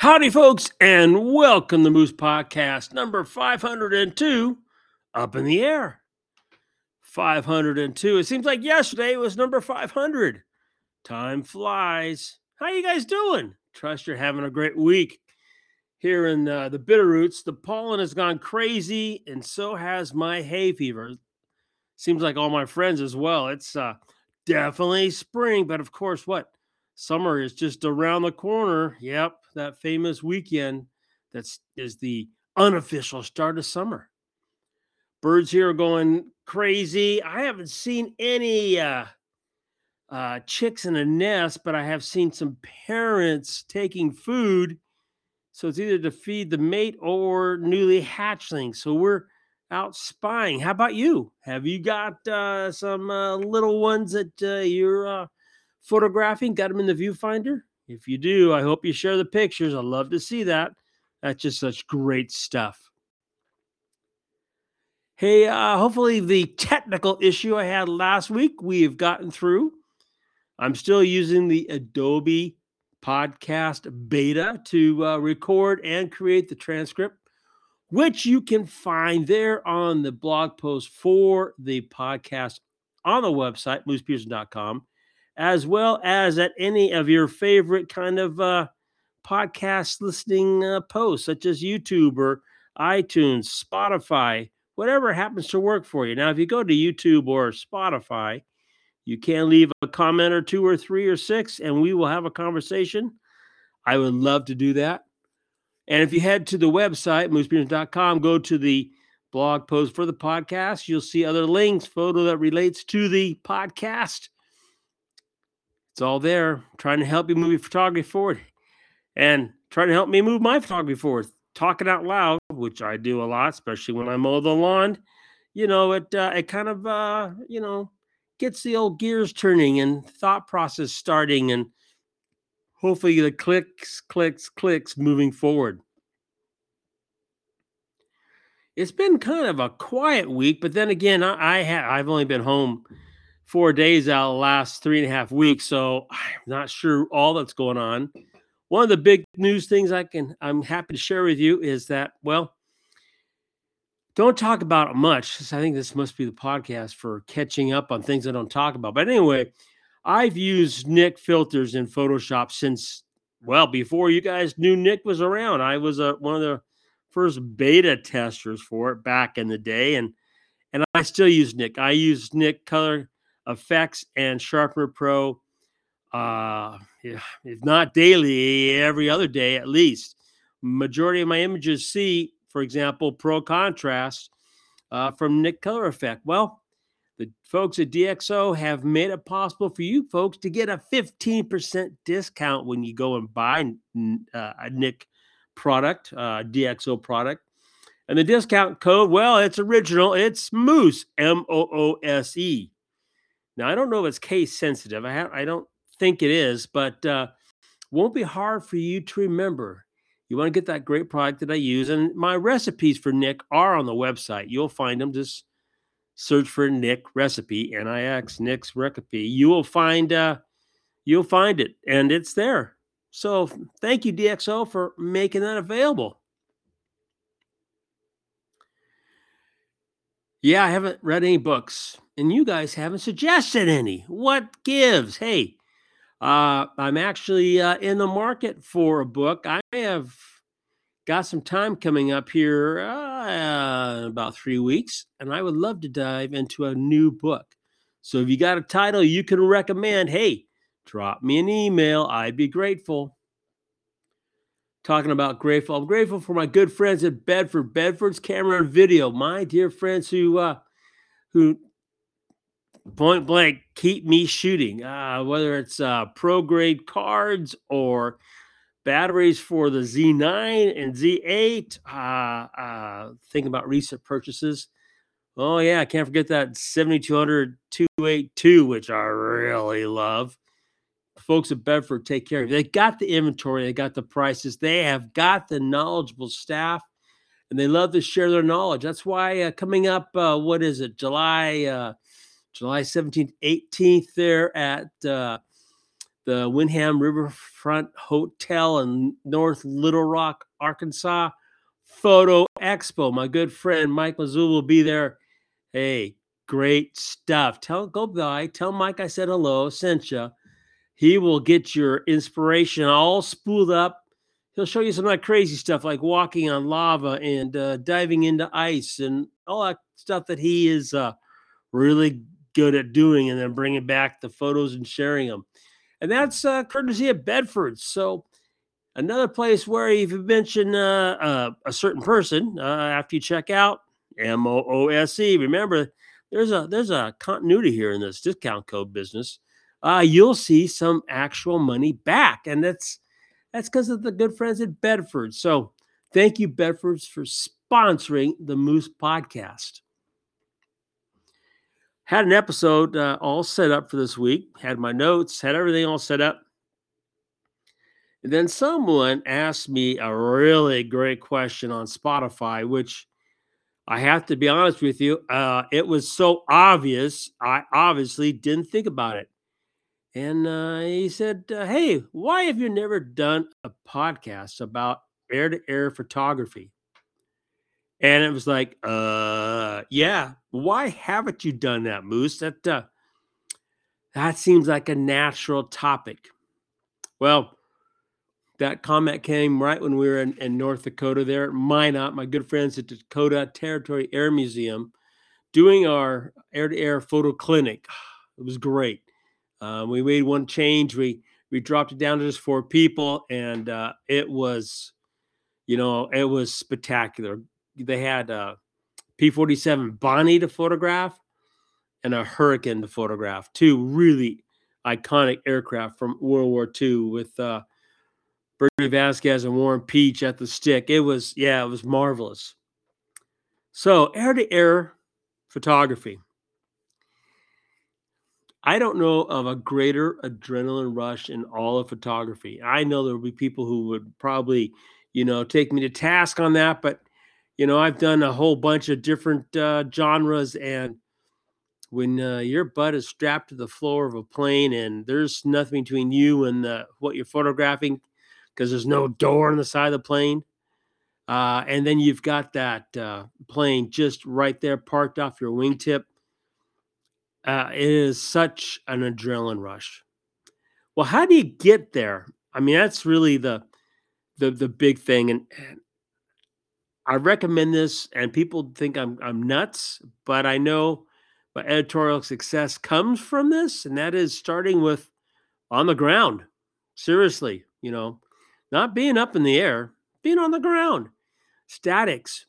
Howdy, folks, and welcome to Moose Podcast number 502, Up in the Air. 502. It seems like yesterday was number 500. Time flies. How you guys doing? Trust you're having a great week. Here in the Bitterroots, the pollen has gone crazy, and so has my hay fever. Seems like all my friends as well. It's definitely spring, but of course, what? Summer is just around the corner. Yep, that famous weekend is the unofficial start of summer. Birds here are going crazy. I haven't seen any chicks in a nest, but I have seen some parents taking food. So it's either to feed the mate or newly hatchlings. So we're out spying. How about you? Have you got some little ones that you're photographing? Got them in the viewfinder? If you do, I hope you share the pictures. I'd love to see that. That's just such great stuff. Hey, hopefully the technical issue I had last week we've gotten through. I'm still using the Adobe Podcast Beta to record and create the transcript, which you can find there on the blog post for the podcast on the website, moosepearson.com, as well as at any of your favorite kind of podcast listening posts, such as YouTube or iTunes, Spotify, whatever happens to work for you. Now, if you go to YouTube or Spotify, you can leave a comment or two or three or six, and we will have a conversation. I would love to do that. And if you head to the website, moosepearson.com, go to the blog post for the podcast, you'll see other links, photo that relates to the podcast. It's all there. I'm trying to help you move your photography forward and trying to help me move my photography forward. Talking out loud, which I do a lot, especially when I mow the lawn. It kind of, gets the old gears turning and thought process starting, and hopefully the clicks moving forward. It's been kind of a quiet week, but then again, I've only been home 4 days out of the last 3.5 weeks, so I'm not sure all that's going on. One of the big news things I'm happy to share with you is that, well, don't talk about it much, because I think this must be the podcast for catching up on things I don't talk about. But anyway, I've used Nik filters in Photoshop since, well, before you guys knew Nik was around. I was one of the first beta testers for it back in the day, and I still use Nik. I use Nik Color Effects and Sharpener Pro, if not daily, every other day at least. Majority of my images see, for example, Pro Contrast from Nik Color Effect. Well, the folks at DxO have made it possible for you folks to get a 15% discount when you go and buy a Nik product, DxO product. And the discount code, well, it's original. It's Moose, Moose. Now, I don't know if it's case sensitive. I don't think it is, but won't be hard for you to remember. You want to get that great product that I use. And my recipes for Nik are on the website. You'll find them. Just search for Nik recipe, Nix, Nik's recipe. You'll find it, and it's there. So thank you, DxO, for making that available. Yeah, I haven't read any books, and you guys haven't suggested any. What gives? Hey, I'm actually in the market for a book. I have got some time coming up here in about 3 weeks, and I would love to dive into a new book. So if you got a title you can recommend, hey, drop me an email. I'd be grateful. Talking about grateful, I'm grateful for my good friends at Bedford, Bedford's Camera and Video, my dear friends who point blank keep me shooting, whether it's pro grade cards or batteries for the Z9 and Z8. Thinking about recent purchases. Oh yeah, I can't forget that 7200 282, which I really love. Folks at Bedford take care of you. They got the inventory, they got the prices, they have got the knowledgeable staff, and they love to share their knowledge. That's why coming up, what is it, July 17th, 18th, there at the Windham Riverfront Hotel in North Little Rock, Arkansas. Photo Expo. My good friend Mike Mazul will be there. Hey, great stuff. Go by, tell Mike I said hello, sent you. He will get your inspiration all spooled up. He'll show you some of that crazy stuff like walking on lava and diving into ice and all that stuff that he is really good at doing, and then bringing back the photos and sharing them. And that's courtesy of Bedford. So another place where if you mention a certain person after you check out MOOSE, remember there's a continuity here in this discount code business. You'll see some actual money back, and that's because of the good friends at Bedford. So thank you, Bedfords, for sponsoring the Moose Podcast. Had an episode all set up for this week. Had my notes, had everything all set up. And then someone asked me a really great question on Spotify, which I have to be honest with you, it was so obvious. I obviously didn't think about it. And he said, hey, why have you never done a podcast about air-to-air photography? And it was like, yeah, why haven't you done that, Moose? That seems like a natural topic. Well, that comment came right when we were in North Dakota there at Minot, my good friends at Dakota Territory Air Museum, doing our air-to-air photo clinic. It was great. We made one change. We dropped it down to just 4 people, and it was, it was spectacular. They had P-47 Bonnie to photograph and a Hurricane to photograph, 2 really iconic aircraft from World War II with Bernie Vasquez and Warren Peach at the stick. It was marvelous. So air-to-air photography. I don't know of a greater adrenaline rush in all of photography. I know there will be people who would probably, take me to task on that, but I've done a whole bunch of different genres, and when your butt is strapped to the floor of a plane and there's nothing between you and what you're photographing, because there's no door on the side of the plane, and then you've got that plane just right there parked off your wingtip. It is such an adrenaline rush. Well, how do you get there? I mean, that's really the big thing, and I recommend this. And people think I'm nuts, but I know my editorial success comes from this, and that is starting with on the ground. Seriously, not being up in the air, being on the ground. Statics.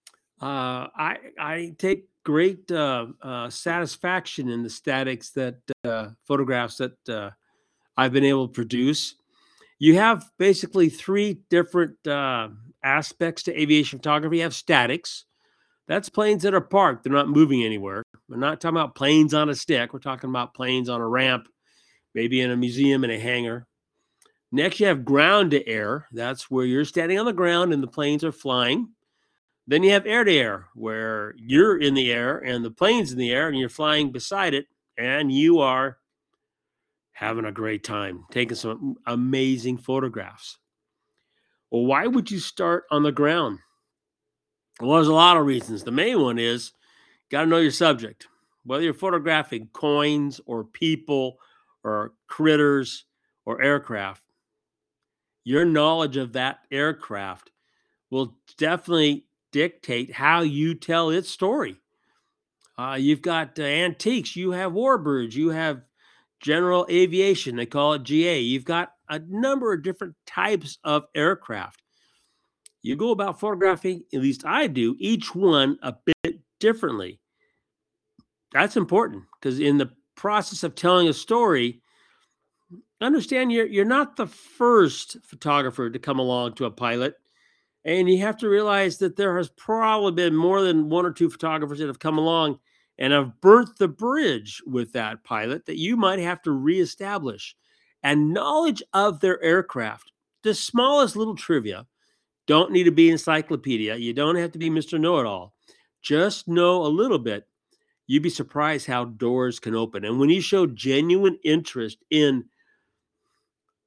I take great satisfaction in the statics that photographs that I've been able to produce. You have basically 3 different aspects to aviation photography. You have statics. That's planes that are parked. They're not moving anywhere. We're not talking about planes on a stick. We're talking about planes on a ramp, maybe in a museum in a hangar. Next, you have ground to air. That's where you're standing on the ground and the planes are flying. Then you have air to air, where you're in the air and the plane's in the air and you're flying beside it, and you are having a great time, taking some amazing photographs. Well, why would you start on the ground? Well, there's a lot of reasons. The main one is got to know your subject. Whether you're photographing coins or people or critters or aircraft, your knowledge of that aircraft will definitely dictate how you tell its story. You've got antiques, you have warbirds, you have general aviation, they call it GA. You've got a number of different types of aircraft. You go about photographing, at least I do, each one a bit differently. That's important because in the process of telling a story, understand you're not the first photographer to come along to a pilot. And you have to realize that there has probably been more than 1 or 2 photographers that have come along and have burnt the bridge with that pilot that you might have to reestablish. And knowledge of their aircraft, the smallest little trivia, don't need to be encyclopedia. You don't have to be Mr. Know-It-All. Just know a little bit. You'd be surprised how doors can open. And when you show genuine interest in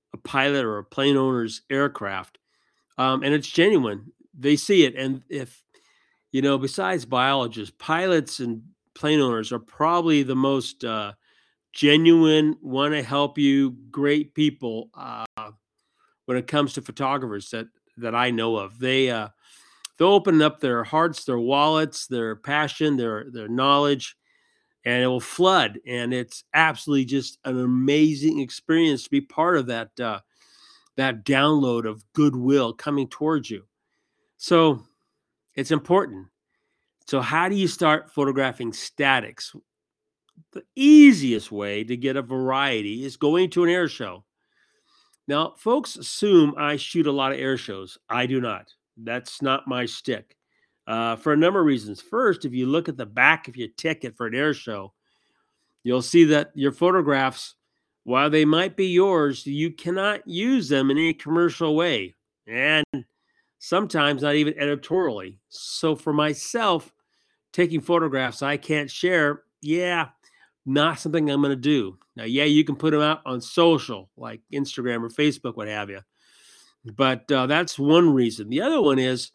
a pilot or a plane owner's aircraft, and it's genuine. They see it, and if besides biologists, pilots and plane owners are probably the most genuine, want to help you, great people when it comes to photographers that I know of. They'll open up their hearts, their wallets, their passion, their knowledge, and it will flood. And it's absolutely just an amazing experience to be part of that download of goodwill coming towards you. So it's important. So how do you start photographing statics? The easiest way to get a variety is going to an air show. Now, folks assume I shoot a lot of air shows. I do not. That's not my stick. For a number of reasons. First, if you look at the back of your ticket for an air show, you'll see that your photographs, while they might be yours, you cannot use them in any commercial way, and sometimes not even editorially. So for myself, taking photographs I can't share, yeah, not something I'm going to do. Now, yeah, you can put them out on social like Instagram or Facebook, what have you. But that's one reason. The other one is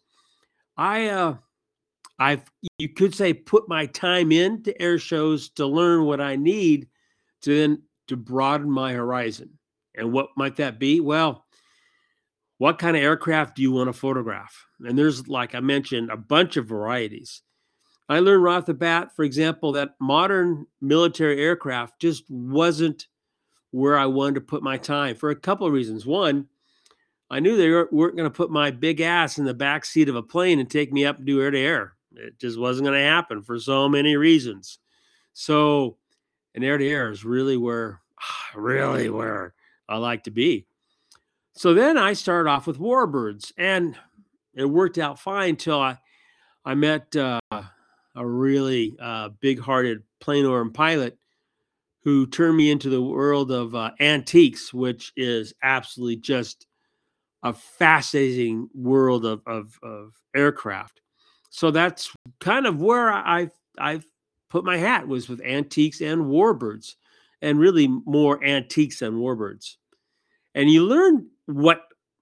I've you could say put my time into air shows to learn what I need to broaden my horizon. And what might that be? Well, what kind of aircraft do you want to photograph? And there's, like I mentioned, a bunch of varieties. I learned right off the bat, for example, that modern military aircraft just wasn't where I wanted to put my time for a couple of reasons. One, I knew they weren't going to put my big ass in the back seat of a plane and take me up and do air to air. It just wasn't going to happen for so many reasons. So, an air to air is really where I like to be. So then I started off with warbirds, and it worked out fine till I met a really big-hearted plane owner and pilot who turned me into the world of antiques, which is absolutely just a fascinating world of aircraft. So that's kind of where I've put my hat, was with antiques and warbirds, and really more antiques than warbirds. And you learn what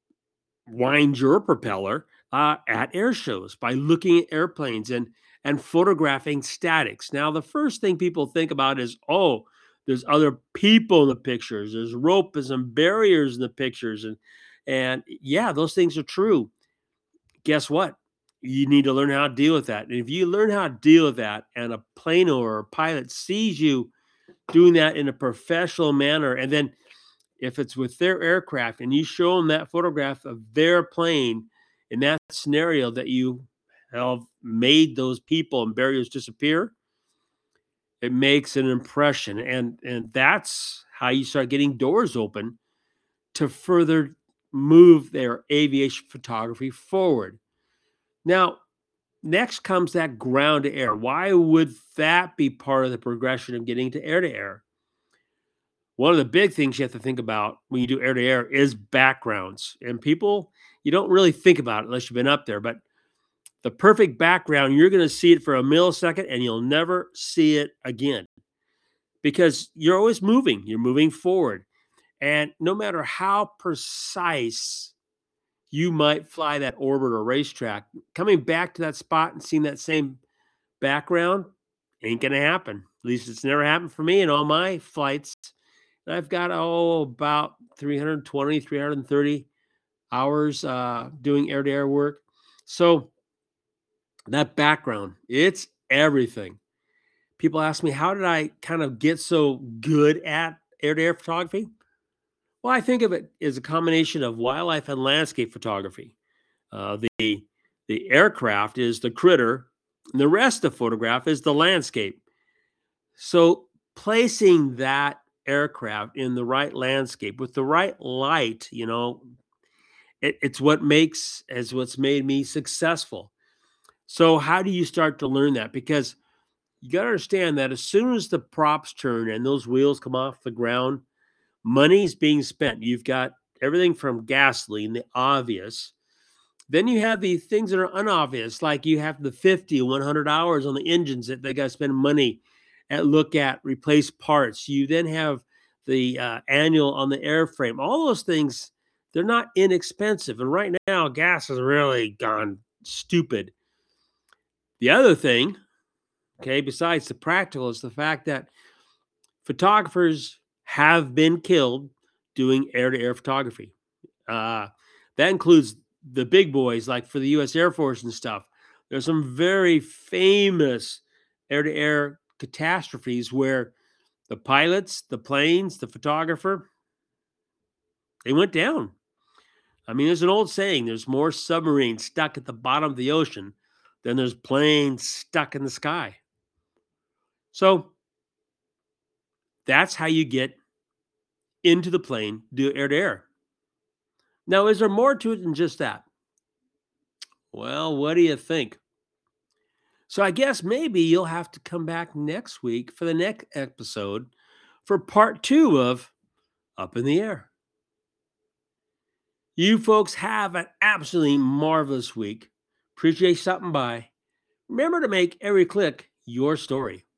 winds your propeller at air shows by looking at airplanes and photographing statics. Now, the first thing people think about is, oh, there's other people in the pictures. There's ropes and barriers in the pictures, and yeah, those things are true. Guess what? You need to learn how to deal with that. And if you learn how to deal with that, and a plane or a pilot sees you doing that in a professional manner, and then if it's with their aircraft and you show them that photograph of their plane in that scenario that you have made those people and barriers disappear, it makes an impression. And that's how you start getting doors open to further move their aviation photography forward. Now, next comes that ground to air. Why would that be part of the progression of getting to air? One of the big things you have to think about when you do air to air is backgrounds. And people, you don't really think about it unless you've been up there, but the perfect background, you're going to see it for a millisecond and you'll never see it again because you're always moving. You're moving forward. And no matter how precise you might fly that orbit or racetrack, coming back to that spot and seeing that same background ain't going to happen. At least it's never happened for me in all my flights. I've got, about 320, 330 hours doing air-to-air work. So that background, it's everything. People ask me, how did I kind of get so good at air-to-air photography? Well, I think of it as a combination of wildlife and landscape photography. The aircraft is the critter, and the rest of the photograph is the landscape. So placing that aircraft in the right landscape with the right light, it's what's made me successful. So how do you start to learn that? Because you got to understand that as soon as the props turn and those wheels come off the ground, money's being spent. You've got everything from gasoline, the obvious. Then you have the things that are unobvious, like you have the 50, 100 hours on the engines that they got to spend money at, look at, replace parts. You then have the annual on the airframe. All those things, they're not inexpensive. And right now, gas has really gone stupid. The other thing, okay, besides the practical, is the fact that photographers have been killed doing air-to-air photography. That includes the big boys, like for the U.S. Air Force and stuff. There's some very famous air-to-air catastrophes where the pilots, the planes, the photographer, they went down. I mean, there's an old saying, there's more submarines stuck at the bottom of the ocean than there's planes stuck in the sky. So that's how you get into the plane, do air to air. Now, is there more to it than just that? Well, what do you think? So I guess maybe you'll have to come back next week for the next episode for part 2 of Up in the Air. You folks have an absolutely marvelous week. Appreciate stopping by. Remember to make every click your story.